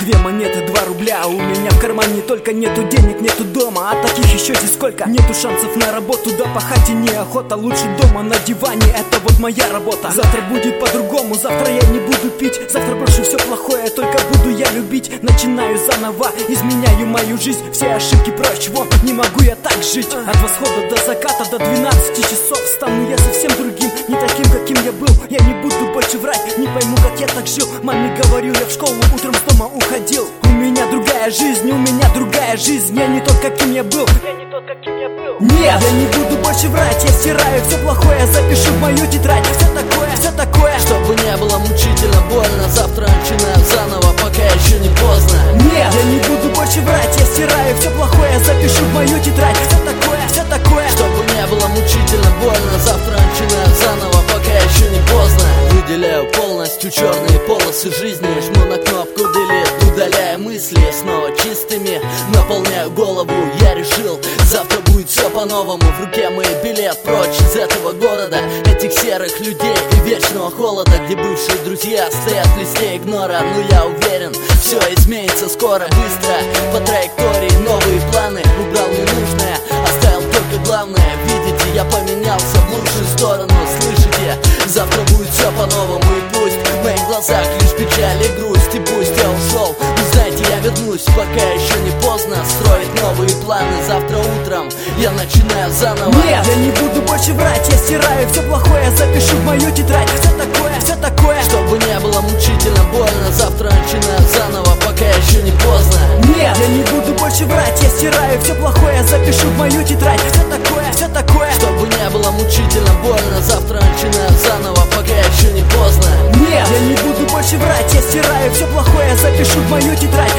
2 монеты, 2 рубля. У меня в кармане только нету денег, нету дома. А таких еще здесь сколько? Нету шансов на работу, да пахать и неохота. Лучше дома на диване, это вот моя работа. Завтра будет по-другому, завтра я не буду пить. Завтра брошу все плохое, только буду я любить. Начинаю заново, изменяю мою жизнь. Все ошибки прочь, вот не могу я так жить. От восхода до заката, до 12 часов стану я совсем другим, не таким, каким я был. Я не буду больше врать, не пойму, как я так жил. Маме говорил, я в школу утром с дома уходил. У меня другая жизнь, у меня другая жизнь. Я не тот, каким я был. Нет, я не буду больше врать. Я стираю все плохое, запишу в мою тетрадь. Все такое, чтобы не было мучительно больно. Завтра начинаю заново, пока еще не поздно. Нет, я не буду больше врать. Я стираю все плохое, запишу в мою тетрадь. Все такое, чтобы не было мучительно больно. Завтра начинаю заново, пока еще не поздно. Выделяю полностью черные полосы жизни. Жму на кнопку delete, удаляя мысли. Снова чистыми наполняю голову. Я решил, завтра будет все по-новому. В руке мой билет прочь из этого города, этих серых людей и вечного холода, где бывшие друзья стоят в листе игнора. Но я уверен, все изменится скоро, быстро. По траектории новые планы. Убрал ненужное, оставил только главное. Видите, я поменялся в лучшую сторону. Слышите, завтра будет все по-новому. И пусть в моих глазах лишь печаль и грусть. И пусть я ушел, но знаете, я вернусь, пока еще не поздно строить новые планы. Завтра утром я начинаю заново. Нет, я не буду больше врать. Я стираю все плохое, запишу в мою тетрадь. Все такое, чтобы не было мучительно больно. Завтра начинаю заново, пока еще не поздно. Нет, я не буду больше врать. Я стираю все плохое, запишу в мою тетрадь. Все такое, чтобы не было мучительно больно. Завтра начинаю заново, пока еще не поздно. Нет, я не буду больше врать. Я стираю все плохое, запишу в мою тетрадь.